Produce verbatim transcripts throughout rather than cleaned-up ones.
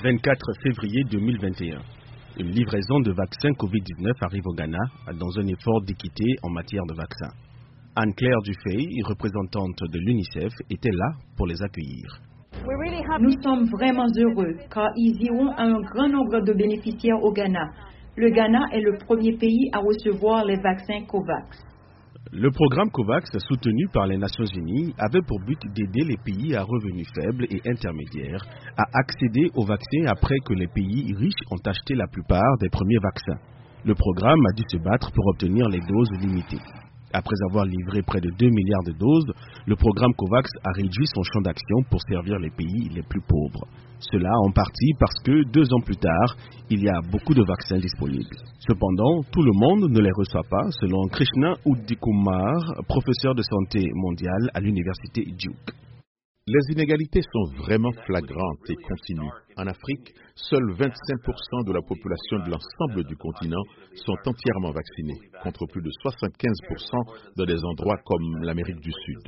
vingt-quatre février deux mille vingt et un. Une livraison de vaccins covid dix-neuf arrive au Ghana dans un effort d'équité en matière de vaccins. Anne-Claire Dufay, représentante de l'UNICEF, était là pour les accueillir. Nous sommes vraiment heureux car ils iront à un grand nombre de bénéficiaires au Ghana. Le Ghana est le premier pays à recevoir les vaccins COVAX. Le programme COVAX, soutenu par les Nations Unies, avait pour but d'aider les pays à revenus faibles et intermédiaires à accéder aux vaccins après que les pays riches ont acheté la plupart des premiers vaccins. Le programme a dû se battre pour obtenir les doses limitées. Après avoir livré près de deux milliards de doses, le programme COVAX a réduit son champ d'action pour servir les pays les plus pauvres. Cela en partie parce que deux ans plus tard, il y a beaucoup de vaccins disponibles. Cependant, tout le monde ne les reçoit pas, selon Krishna Udikumar, professeur de santé mondiale à l'université Duke. Les inégalités sont vraiment flagrantes et continues. En Afrique, seuls vingt-cinq pour cent de la population de l'ensemble du continent sont entièrement vaccinés, contre plus de soixante-quinze pour cent dans des endroits comme l'Amérique du Sud.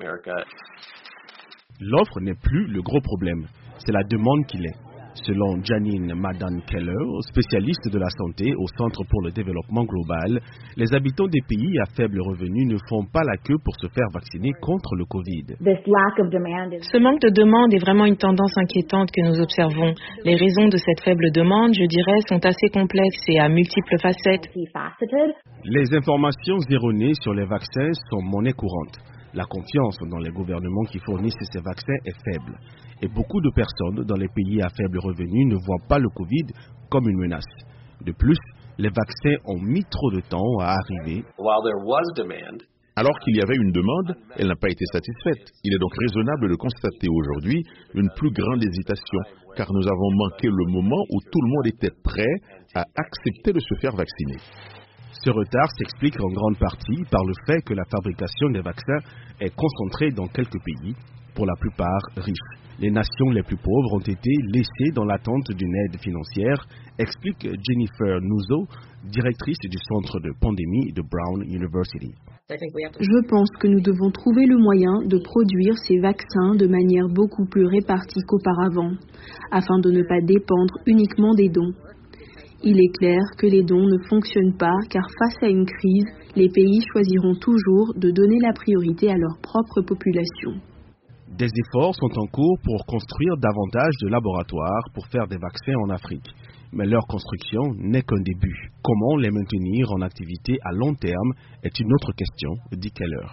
L'offre n'est plus le gros problème, c'est la demande qui l'est. Selon Janine Madan-Keller, spécialiste de la santé au Centre pour le développement global, les habitants des pays à faible revenu ne font pas la queue pour se faire vacciner contre le Covid. Ce manque de demande est vraiment une tendance inquiétante que nous observons. Les raisons de cette faible demande, je dirais, sont assez complexes et à multiples facettes. Les informations erronées sur les vaccins sont monnaie courante. La confiance dans les gouvernements qui fournissent ces vaccins est faible. Et beaucoup de personnes dans les pays à faible revenu ne voient pas le Covid comme une menace. De plus, les vaccins ont mis trop de temps à arriver. Alors qu'il y avait une demande, elle n'a pas été satisfaite. Il est donc raisonnable de constater aujourd'hui une plus grande hésitation, car nous avons manqué le moment où tout le monde était prêt à accepter de se faire vacciner. Ce retard s'explique en grande partie par le fait que la fabrication des vaccins est concentrée dans quelques pays, pour la plupart riches. Les nations les plus pauvres ont été laissées dans l'attente d'une aide financière, explique Jennifer Nuzo, directrice du centre de pandémie de Brown University. Je pense que nous devons trouver le moyen de produire ces vaccins de manière beaucoup plus répartie qu'auparavant, afin de ne pas dépendre uniquement des dons. Il est clair que les dons ne fonctionnent pas car face à une crise, les pays choisiront toujours de donner la priorité à leur propre population. Des efforts sont en cours pour construire davantage de laboratoires pour faire des vaccins en Afrique. Mais leur construction n'est qu'un début. Comment les maintenir en activité à long terme est une autre question, dit Keller.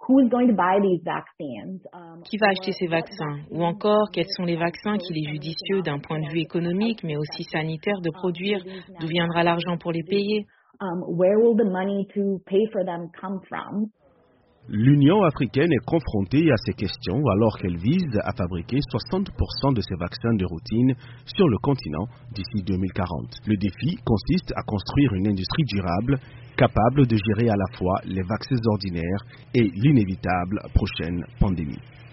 Qui va acheter ces vaccins? Ou encore, quels sont les vaccins qu'il est judicieux d'un point de vue économique, mais aussi sanitaire de produire? D'où viendra l'argent pour les payer? L'Union africaine est confrontée à ces questions alors qu'elle vise à fabriquer soixante pour cent de ses vaccins de routine sur le continent d'ici deux mille quarante. Le défi consiste à construire une industrie durable capable de gérer à la fois les vaccins ordinaires et l'inévitable prochaine pandémie.